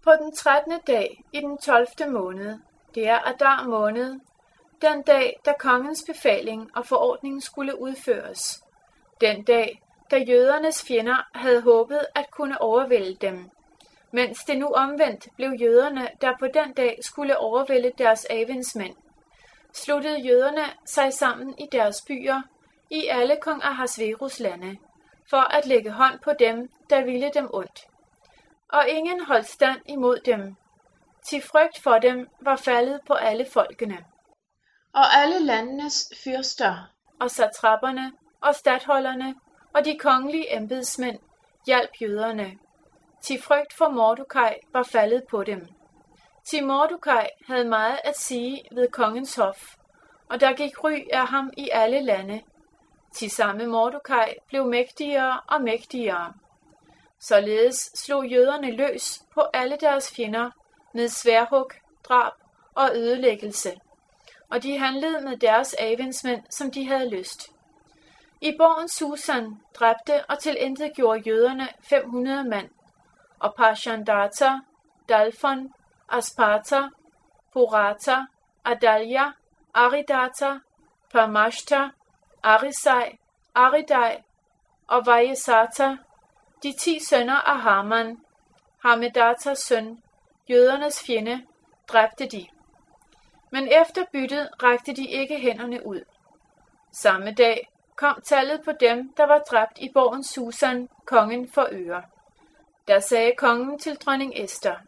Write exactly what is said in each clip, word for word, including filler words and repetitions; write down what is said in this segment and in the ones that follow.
På den trettende dag i den tolvte måned, det er Adar måned, den dag, da kongens befaling og forordning skulle udføres, den dag, da jødernes fjender havde håbet at kunne overvælde dem, mens det nu omvendt blev jøderne, der på den dag skulle overvælde deres avensmænd, sluttede jøderne sig sammen i deres byer, i alle kong Ahasverus lande, for at lægge hånd på dem, der ville dem ondt. Og ingen holdt stand imod dem, til frygt for dem var faldet på alle folkene. Og alle landenes fyrster, og satrapperne, og statholderne, og de kongelige embedsmænd hjalp jøderne. Til frygt for Mordokaj var faldet på dem. Til Mordokaj havde meget at sige ved kongens hof, og der gik ry af ham i alle lande. Til samme Mordokaj blev mægtigere og mægtigere. Således slog jøderne løs på alle deres fjender med sværhug, drab og ødelæggelse, og de handlede med deres avensmænd, som de havde lyst. I borgen Susan dræbte og tilintetgjorde jøderne fem hundrede mand, og Parshandata, Dalfon, Asparta, Porata, Adalia, Aridata, Parmashta, Arisai, Aridai og Vajesata, de ti sønner af Haman, Hamedatas søn, jødernes fjende, dræbte de. Men efter byttet rakte de ikke hænderne ud. Samme dag kom tallet på dem, der var dræbt i borgen Susan, kongen for øre. Der sagde kongen til dronning Ester: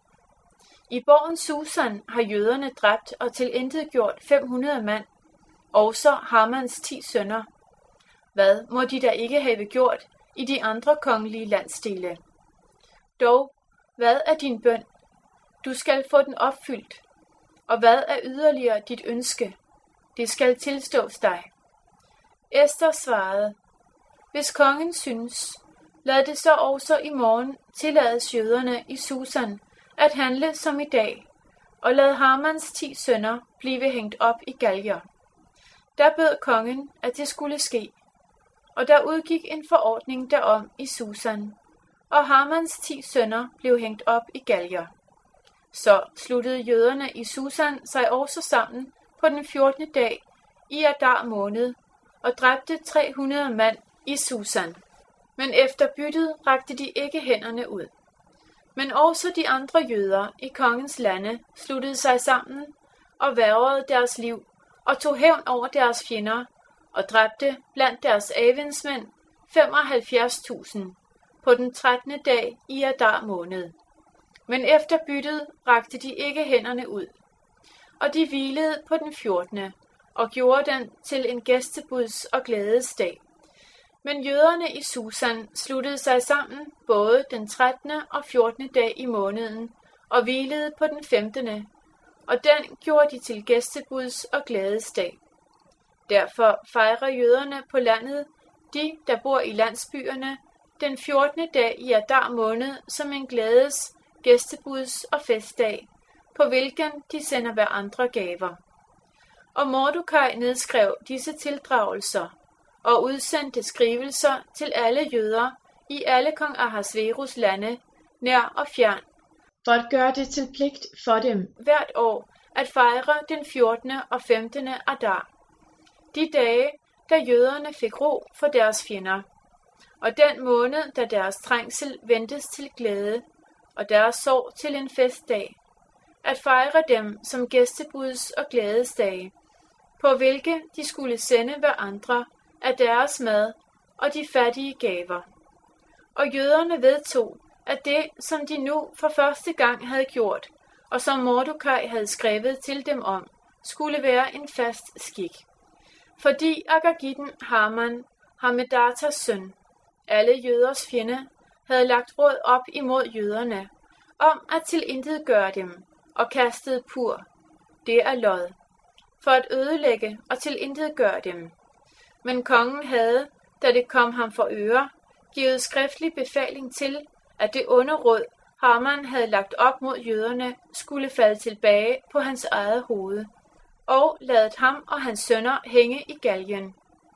I borgen Susan har jøderne dræbt og tilintetgjort fem hundrede mand, også Hamans ti sønner. Hvad må de da ikke have gjort i de andre kongelige landsdele? Dog, hvad er din bøn? Du skal få den opfyldt. Og hvad er yderligere dit ønske? Det skal tilstås dig. Ester svarede: Hvis kongen synes, lad det så også i morgen tillades jøderne i Susan at handle som i dag, og lad Hamans ti sønner blive hængt op i galger. Der bød kongen, at det skulle ske, og der udgik en forordning derom i Susan, og Hamans ti sønner blev hængt op i galger. Så sluttede jøderne i Susan sig også sammen på den fjortende dag i Adar måned, og dræbte tre hundrede mand i Susan. Men efter byttet rakte de ikke hænderne ud. Men også de andre jøder i kongens lande sluttede sig sammen og værgede deres liv og tog hævn over deres fjender og dræbte blandt deres avensmænd femoghalvfjerds tusind på den trettende dag i Adar måned. Men efter byttet rakte de ikke hænderne ud. Og de hvilede på den fjortende og gjorde den til en gæstebuds og glædesdag. Men jøderne i Susan sluttede sig sammen både den trettende og fjortende dag i måneden og hvilede på den femtende, og den gjorde de til gæstebuds og glædesdag. Derfor fejrer jøderne på landet, de der bor i landsbyerne, den fjortende dag i Adar måned som en glædes, gæstebuds og festdag, på hvilken de sender hver andre gaver. Og Mordokaj nedskrev disse tildragelser og udsendte skrivelser til alle jøder i alle kong Ahasverus lande, nær og fjern, for at gøre det til pligt for dem hvert år at fejre den fjortende og femtende Adar, de dage, da jøderne fik ro for deres fjender, og den måned, da deres trængsel ventes til glæde, og deres sorg til en festdag, at fejre dem som gæstebuds og glædesdage, på hvilke de skulle sende hver andre af deres mad og de fattige gaver. Og jøderne vedtog, at det, som de nu for første gang havde gjort, og som Mordokaj havde skrevet til dem om, skulle være en fast skik. Fordi Agagitten Haman, Hamedatas søn, alle jøders fjende, havde lagt råd op imod jøderne, om at tilintetgøre dem og kastede pur, det er lod, for at ødelægge og tilintetgøre dem. Men kongen havde, da det kom ham for øre, givet skriftlig befaling til, at det onde råd, Haman havde lagt op mod jøderne, skulle falde tilbage på hans eget hoved, og ladet ham og hans sønner hænge i galgen.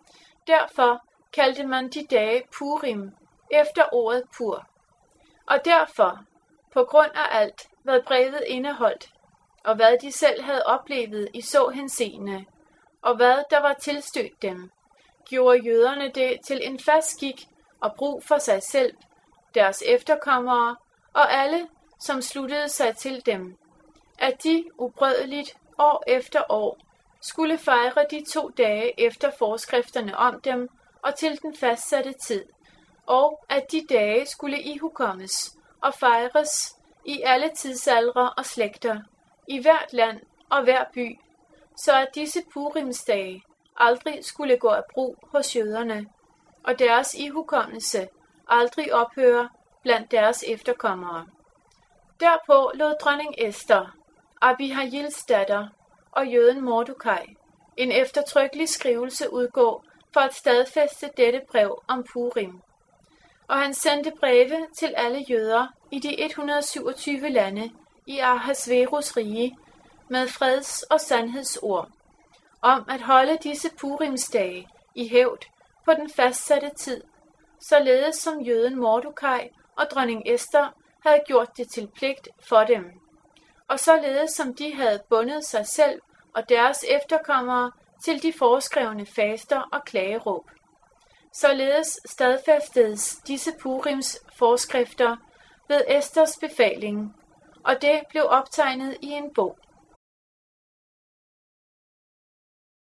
Derfor kaldte man de dage Purim, efter ordet pur. Og derfor, på grund af alt, hvad brevet indeholdt, og hvad de selv havde oplevet i så henseende, og hvad der var tilstødt dem, gjorde jøderne det til en fast skik og brug for sig selv, deres efterkommere og alle, som sluttede sig til dem, at de ubrødeligt år efter år skulle fejre de to dage efter forskrifterne om dem og til den fastsatte tid, og at de dage skulle ihukommes og fejres i alle tidsaldre og slægter, i hvert land og hver by, så at disse purimsdage aldrig skulle gå af brug hos jøderne, og deres ihukommelse aldrig ophøre blandt deres efterkommere. Derpå lod dronning Ester, Abihails datter, og jøden Mordokaj en eftertrykkelig skrivelse udgå for at stadfæste dette brev om Purim. Og han sendte breve til alle jøder i de et hundrede syvogtyve lande i Ahasverus rige med freds- og sandhedsord, om at holde disse Purimsdage i hævd på den fastsatte tid, således som jøden Mordokaj og dronning Ester havde gjort det til pligt for dem, og således som de havde bundet sig selv og deres efterkommere til de foreskrevne faster og klageråb. Således stadfæstedes disse Purims forskrifter ved Esters befaling, og det blev optegnet i en bog.